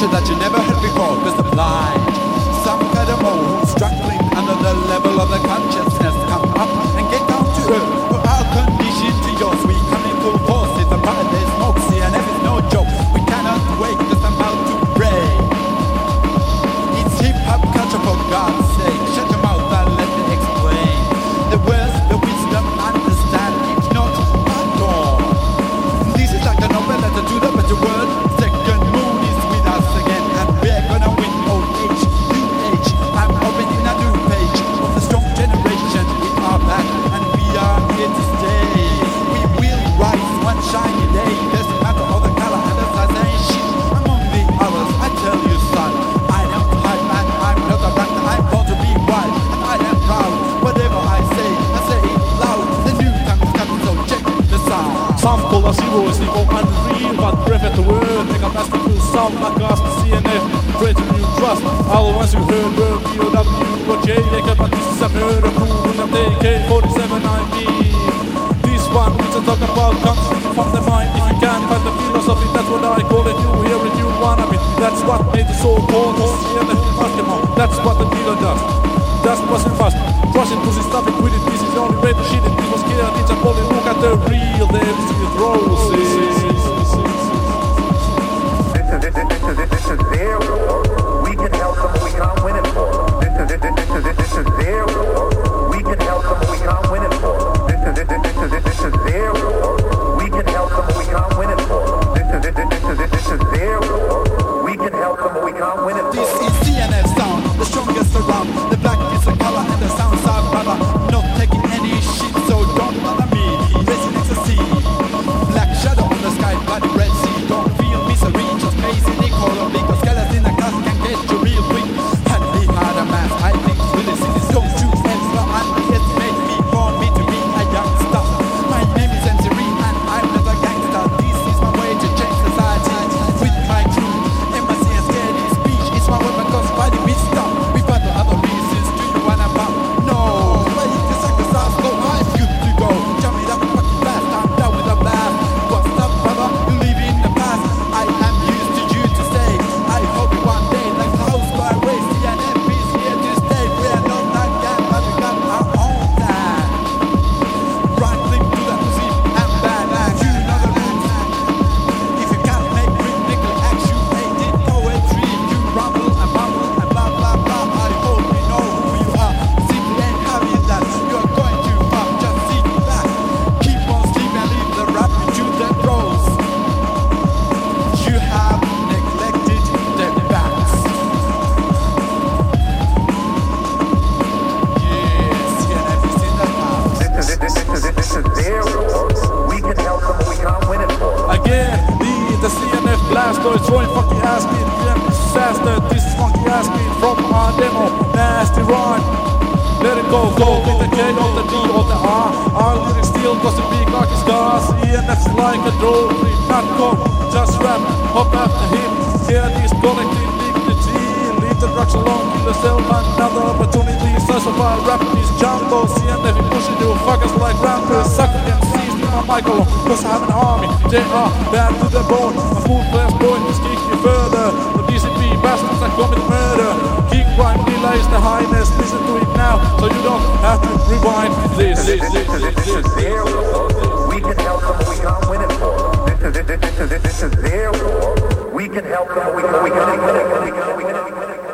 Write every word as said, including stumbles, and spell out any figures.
picture that you never heard before, Mister Blind. Some kind of mole who's struggling under the level of the consciousness. Come up and get down to earth. For our condition to yours, we come in full force. It's a part there's smoke, see, and it's no joke. We cannot wait, just about to pray. It's hip-hop culture, for God's sake. Shut your mouth and let me explain. The words, the wisdom, understand. It's not at all. This is like a novel letter to the better world. Second moon is with us again, and we're gonna win old age, new age. I'm opening a new page of the strong generation. We are back, and we are here to stay. We will rise one shiny day. Doesn't matter all the color and the size ain't shit. Among the others, I tell you, son, I am hype and I'm not a rank. I'm born to be wild, and I am proud. Whatever I say, I say it loud. The new time is coming, so check the sound. Some call us heroes, they go unreal, but prefer the word. Make a masterful sound like us, the C N F, pray to new trust. All the ones you heard were P O W or J A K, but this is a murder crew in a A K forty-seven I B. This one we just talk about comes from the mind. If you can't find the philosophy, that's what I call it. You hear it, you wanna be. That's what made the soul call the C N F basketball. That's what the dealer does. That's wasn't fast. Crossing pussy, stuff it with it. This is the only way to shit it. It was scared, it's a bully. Look at the real, there is the roses. This is, this is, this is their war. We can help them, we can't win it for them. This is, this is, this is their war. We can help them, we can't win it for them. This is, this is, this is their war. We can help them, we can't win it for them. This is, this is, this is their war. We can help them, we can't win it for them. This is C N F sound, the strongest around. The black is the color and the sounds are brother. Not taking any shit, so don't bother me. Racing ecstasy, black shadow on the sky, bloody red sea. Don't feel misery, just facing the color. Because colors in the class can get you real quick. And we had a mass, I think really see this. Don't choose extra underestimate me. For me to be a youngster. My name is M C Ree and I'm not a gangster. This is my way to change society. With my crew, embassy and scary speech is my weapon, cause fighting we stop. We battle other reasons, do you wanna pop? No, wait, the suckers are so high, good to go. Jump it up, fucking fast, I'm down with a blast. What's up, brother? You live in the past. I am used to you to stay. I hope you one day, like the house by way, C N F is here to stay. We're not that gang, but we got our own time. Right click to the pussy and bad ass. You know the rules. If you can't make rhythmical action, hate it, poetry, you rumble and bumble and blah blah blah. I hope you know who you are. Simply ain't having that. You're going too far, just sit back. Keep on sleeping and leave the rap to the pros. You have neglected the backs. Yes, C N F is in the house. This is, this is, this is their war. We can help them, we can't win it for them. Again, me, the C N F blaster, throwing funky ass beat, grim disaster. This is funky ass beat from our demo, nasty rhyme. Let it go, go with the K or the D or the R. Our lyrics still cause the big like a star. C N F's like a drone, not come, just rap, hop after him. Hear these collective dignity, leave the drugs alone, kill yourself, another opportunity. Search for a rap, these jumbo, C N F pushing you fuckers like rappers, sucker M Cs with my microphone, cause I have an army. They are bad to the bone, a full class boy, just kick you further. The D C P bastards that commit murder. King crime delays the highness, listen to it now, so you don't have to rewind. This, this, this, this, this, This is their war. We can help them, we can't win it for them. This is, this is, this is their war. We can help them, we can't win it for them.